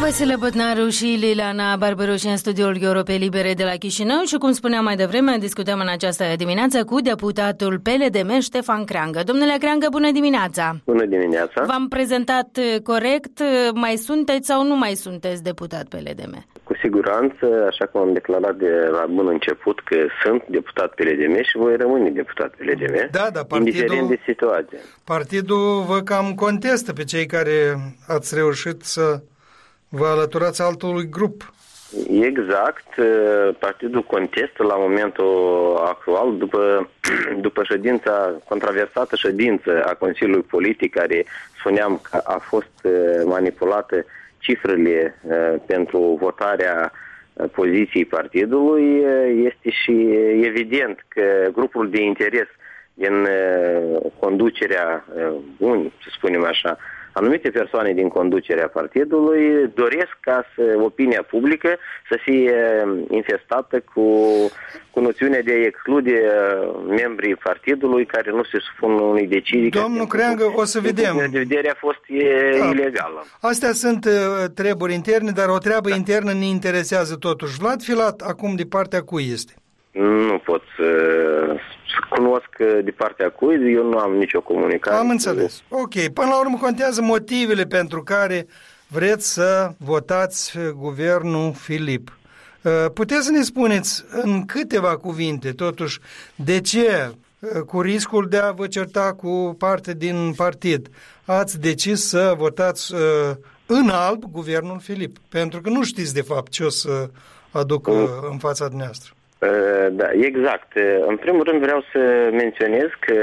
Vasile Botnaru și Liliana Barbaroși în studioul Europei Libere de la Chișinău și, cum spuneam mai devreme, discutăm în această dimineață cu deputatul PLDM Ștefan Creangă. Domnule Creangă, bună dimineața! Bună dimineața! V-am prezentat corect? Mai sunteți sau nu mai sunteți deputat PLDM? Cu siguranță, așa cum am declarat de la bun început, că sunt deputat PLDM și voi rămâne deputat PLDM, da, indiferent de situație. Partidul vă cam contestă pe cei care ați reușit să vă alăturați altului grup. Exact. Partidul contestă la momentul actual, după controversată ședință a Consiliului Politic, care spuneam că a fost manipulată cifrele pentru votarea poziției partidului, este și evident că grupul de interes din conducerea, să spunem așa, anumite persoane din conducerea partidului doresc ca opinia publică să fie infestată cu noțiunea de a exclude membrii partidului care nu se supun unei decizii. Domnul Creangă, o să vedem. De vedere a fost ilegală. Astea sunt treburi interne, dar o treabă internă ne interesează totuși. Vlad Filat, acum de partea cui este? Nu pot să cunosc de partea cui, eu nu am nicio comunicare. Am înțeles. Ok. Până la urmă contează motivele pentru care vreți să votați guvernul Filip. Puteți să ne spuneți în câteva cuvinte, totuși, de ce, cu riscul de a vă certa cu parte din partid, ați decis să votați în alb guvernul Filip? Pentru că nu știți de fapt ce o să aducă în fața dumneavoastră. Da, exact. În primul rând vreau să menționez că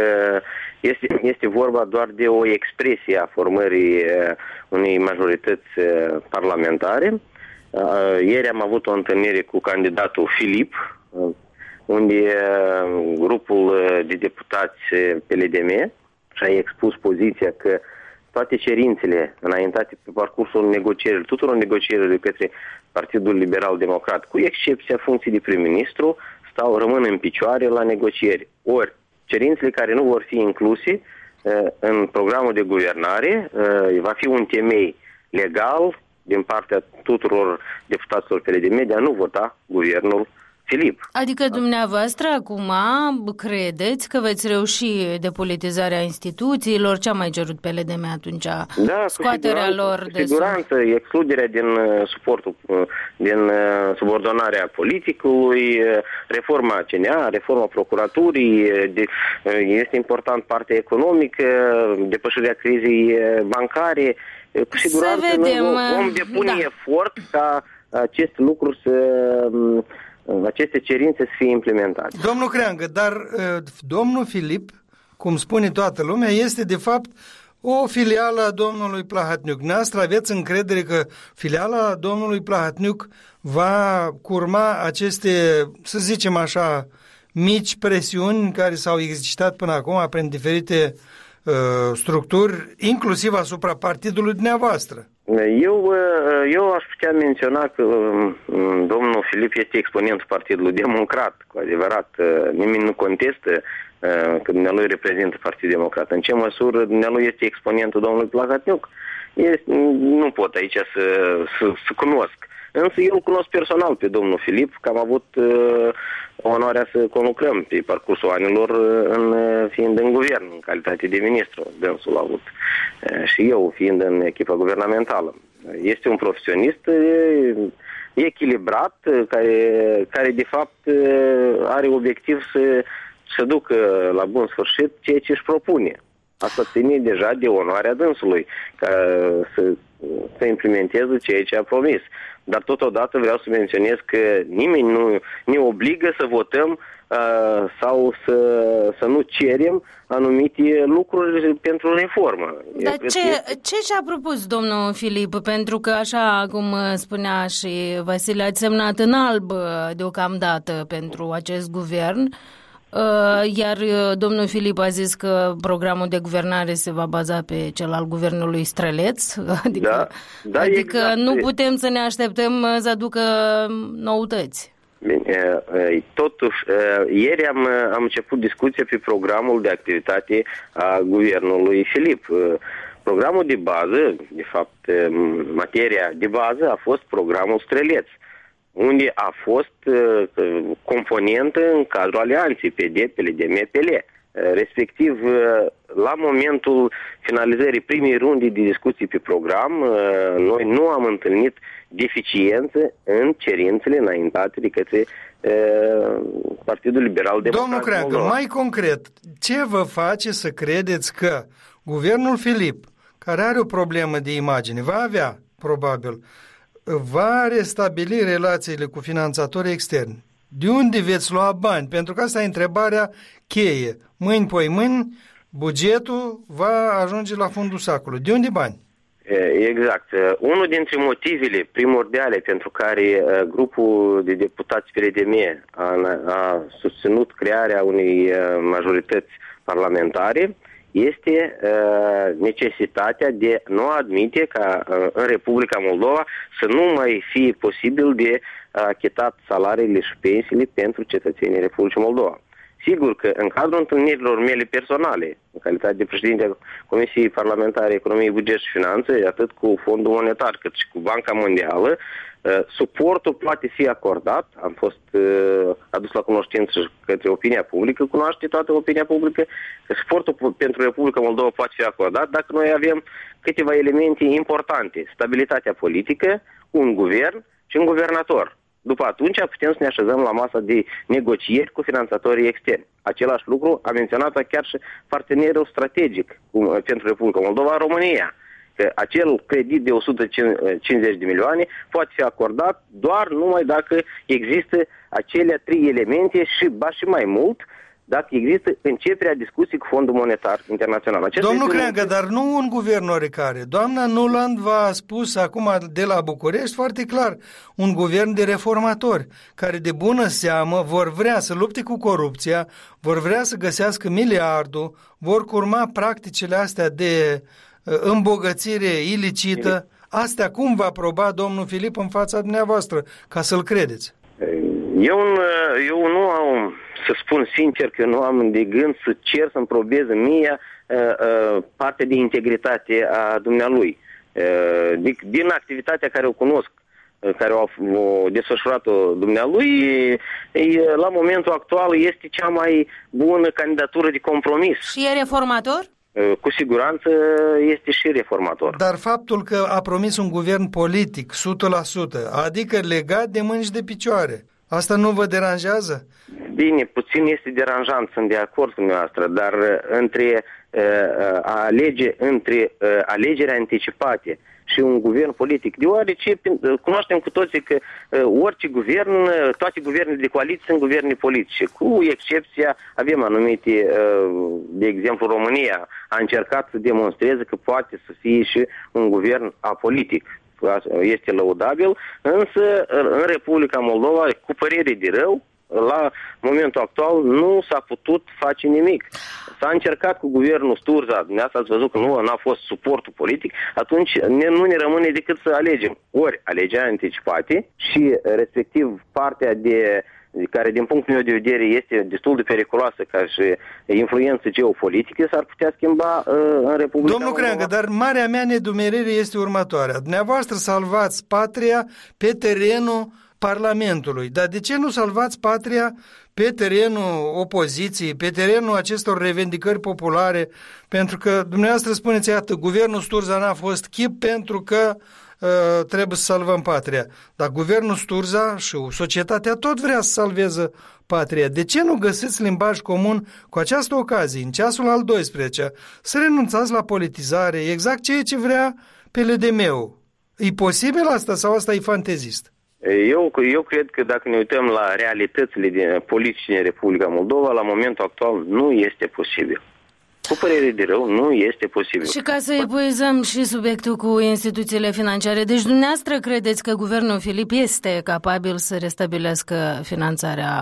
este vorba doar de o expresie a formării unei majorități parlamentare. Ieri am avut o întâlnire cu candidatul Filip, unde grupul de deputați PLDM și-a expus poziția că toate cerințele înaintate pe parcursul negocierilor, tuturor negocierilor de către Partidul Liberal Democrat, cu excepția funcției de prim-ministru, rămân în picioare la negocieri. Ori, cerințele care nu vor fi incluse în programul de guvernare va fi un temei legal din partea tuturor deputaților PLDM de a nu vota guvernul Filip. Adică dumneavoastră acum credeți că veți reuși depolitizarea instituțiilor? Ce a mai cerut PLDM atunci? Da, scoaterea lor de siguranță, excluderea din subordonarea politicului, reforma CNA, reforma procuraturii, este important partea economică, depășirea crizei bancare. Cu siguranță vom depune efort ca acest lucru aceste cerințe să fie implementate. Domnul Creangă, dar domnul Filip, cum spune toată lumea, este de fapt o filială a domnului Plahatniuc. Noastră aveți încredere că filiala domnului Plahatniuc va curma aceste, să zicem așa, mici presiuni care s-au existat până acum prin diferite structuri, inclusiv asupra partidului dumneavoastră? Eu aș putea menționa că domnul Filip este exponentul Partidului Democrat, cu adevărat. Nimeni nu contestă că dumnealui reprezintă Partidul Democrat. În ce măsură dumnealui este exponentul domnului Plahatniuc? Nu pot aici să cunosc. Însă eu îl cunosc personal pe domnul Filip, că am avut onoarea să conlucrăm pe parcursul anilor fiind în guvern, în calitate de ministru. Dânsul a avut și eu fiind în echipa guvernamentală. Este un profesionist echilibrat, care de fapt are obiectiv să ducă la bun sfârșit ceea ce își propune. Asta ține deja de onoarea dânsului, ca să implementeze ceea ce a promis. Dar totodată vreau să menționez că nimeni nu ne obligă să votăm sau să nu cerem anumite lucruri pentru reformă. Dar ce și-a propus domnul Filip? Pentru că, așa cum spunea și Vasile, ați semnat în alb deocamdată pentru acest guvern, iar domnul Filip a zis că programul de guvernare se va baza pe cel al guvernului Străleț, adică exact. Nu putem să ne așteptăm să aducă noutăți. Bine, totuși, ieri am început discuția pe programul de activitate a guvernului Filip. programul de bază, de fapt, materia de bază a fost programul Streleț, unde a fost componentă în cadrul alianței PD, PLD, MPL. Respectiv, la momentul finalizării primei runde de discuții pe program, noi nu am întâlnit deficiență în cerințele înaintate de către Partidul Liberal Democrat. Domnul Creangă, mai concret, ce vă face să credeți că guvernul Filip, care are o problemă de imagine, va avea, probabil, va restabili relațiile cu finanțatorii externi? De unde veți lua bani? Pentru că asta e întrebarea cheie. Mâini poimâini, bugetul va ajunge la fundul sacului. De unde bani? Exact. Unul dintre motivele primordiale pentru care grupul de deputați PRDM a susținut crearea unei majorități parlamentare este necesitatea de nu admite ca în Republica Moldova să nu mai fie posibil de achitat salariile și pensiile pentru cetățenii Republicii Moldova. Sigur că în cadrul întâlnirilor mele personale, în calitate de președinte a Comisiei Parlamentare Economie, Buget și Finanțe, atât cu Fondul Monetar cât și cu Banca Mondială, suportul poate fi acordat, am fost adus la cunoștință către opinia publică, cunoaște toată opinia publică, că suportul pentru Republica Moldova poate fi acordat dacă noi avem câteva elemente importante, stabilitatea politică, un guvern și un guvernator. După atunci putem să ne așezăm la masa de negocieri cu finanțatorii externi. Același lucru a menționat chiar și partenerul strategic pentru Republica Moldova, România. Că acel credit de 150 de milioane poate fi acordat doar numai dacă există acelea 3 elemente și mai mult, dacă există începerea discuției cu Fondul Monetar Internațional. Domnul Creangă, dar nu un guvern oricare. Doamna Nuland v-a spus acum de la București foarte clar, un guvern de reformatori, care de bună seamă vor vrea să lupte cu corupția, vor vrea să găsească miliardul, vor curma practicile astea de îmbogățire ilicită. Astea cum va proba domnul Filip în fața dumneavoastră, ca să-l credeți? Eu nu am, să spun sincer, că nu am de gând să cer să-mi probeze mie partea de integritate a dumnealui. Din activitatea care o cunosc, care o desfășurat-o dumnealui, la momentul actual este cea mai bună candidatură de compromis. Și e reformator? Cu siguranță este și reformator. Dar faptul că a promis un guvern politic 100%, adică legat de mâini și de picioare, asta nu vă deranjează? Bine, puțin este deranjant, sunt de acord cu dumneavoastră, dar între alegerea anticipate și un guvern politic, deoarece cunoaștem cu toții că orice guvern, toate guvernele de coaliție sunt guverne politice, cu excepția, avem anumite, de exemplu România a încercat să demonstreze că poate să fie și un guvern apolitic. Este lăudabil, însă în Republica Moldova, cu părere de rău, la momentul actual nu s-a putut face nimic. S-a încercat cu guvernul Sturza, dumneavoastră ați văzut că nu a fost suportul politic, atunci nu ne rămâne decât să alegem. Ori alegeri anticipate și respectiv partea care din punctul meu de vedere este destul de periculoasă ca și influență geopolitică, s-ar putea schimba în Republica Domnul Creangă, dar marea mea nedumerire este următoarea. Dumneavoastră salvați patria pe terenul Parlamentului, dar de ce nu salvați patria pe terenul opoziției, pe terenul acestor revendicări populare? Pentru că dumneavoastră spuneți, iată, guvernul Sturza n-a fost chip pentru că trebuie să salvăm patria. Dar guvernul Sturza și societatea tot vrea să salveze patria. De ce nu găsiți limbaj comun cu această ocazie, în ceasul al 12-a, să renunțați la politizare, exact ceea ce vrea PLDM-ul? E posibil asta sau asta e fantezist? Eu cred că dacă ne uităm la realitățile politice din Republica Moldova, la momentul actual nu este posibil. Cu părere de rău, nu este posibil. Și ca să epuizăm și subiectul cu instituțiile financiare, deci dumneavoastră credeți că guvernul Filip este capabil să restabilească finanțarea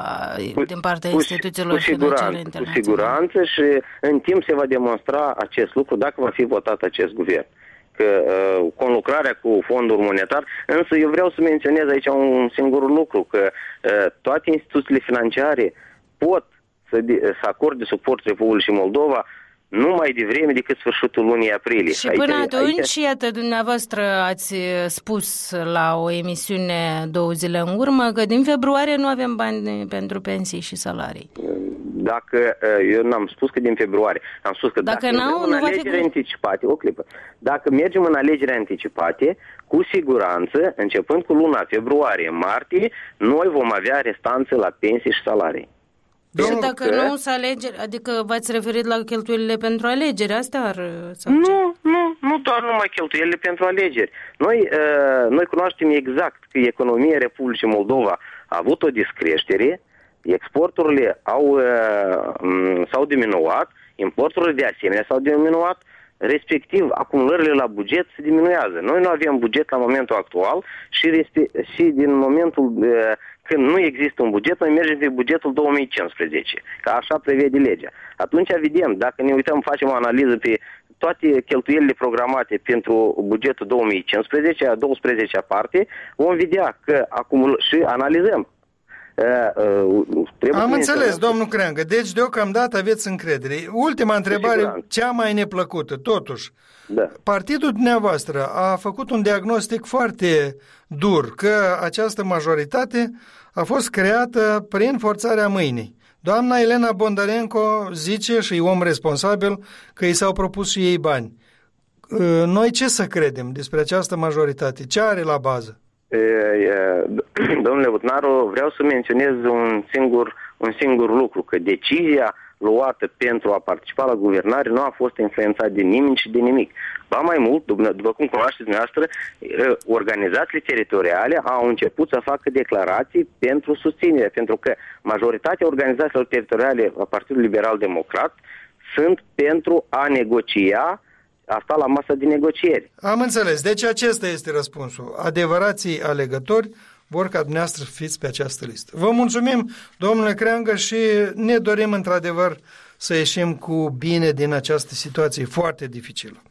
din partea instituțiilor financiare internaționale? Cu siguranță și în timp se va demonstra acest lucru dacă va fi votat acest guvern. Că conlucrarea cu Fondul Monetar, însă eu vreau să menționez aici un singur lucru, că toate instituțiile financiare pot să acorde suport Republicii Moldova nu mai devreme decât sfârșitul lunii aprilie. Și până atunci, iată, dumneavoastră ați spus la o emisiune 2 zile în urmă că din februarie nu avem bani pentru pensii și salarii. Eu n-am spus că din februarie, am spus că dacă mergem în alegeri anticipate, o clipă, dacă mergem în alegeri anticipate, cu siguranță, începând cu luna februarie-martie, noi vom avea restanțe la pensii și salarii. Și dacă nu sunt alegeri, adică v-ați referit la cheltuielile pentru alegeri, astea Nu doar numai cheltuielile pentru alegeri. Noi cunoaștem exact că economia Republicii Moldova a avut o descreștere, exporturile s-au diminuat, importurile de asemenea s-au diminuat, respectiv acumulările la buget se diminuează. Noi nu avem buget la momentul actual și din momentul când nu există un buget, noi mergem pe bugetul 2015, că așa prevede legea. Atunci vedem, dacă ne uităm, facem o analiză pe toate cheltuielile programate pentru bugetul 2015, a 12-a parte, vom vedea că și analizăm. Am înțeles, domnul Creangă. Deci, deocamdată aveți încredere. Ultima întrebare, cea mai neplăcută, totuși. Da. Partidul dumneavoastră a făcut un diagnostic foarte dur, că această majoritate a fost creată prin forțarea mâinii. Doamna Elena Bondarenko zice, și e om responsabil, că i s-au propus și ei bani. Noi ce să credem despre această majoritate? Ce are la bază? Domnule Butnaru, vreau să menționez un singur lucru, că decizia luată pentru a participa la guvernare nu a fost influențată de nimeni și de nimic. Ba mai mult, după cum cunoașteți dumneavoastră, organizațiile teritoriale au început să facă declarații pentru susținere, pentru că majoritatea organizațiilor teritoriale a Partidului Liberal Democrat sunt pentru a negocia, a sta la masa de negocieri. Am înțeles. Deci acesta este răspunsul. Adevărații alegători vor ca dumneavoastră fiți pe această listă. Vă mulțumim, domnule Creangă, și ne dorim într-adevăr să ieșim cu bine din această situație foarte dificilă.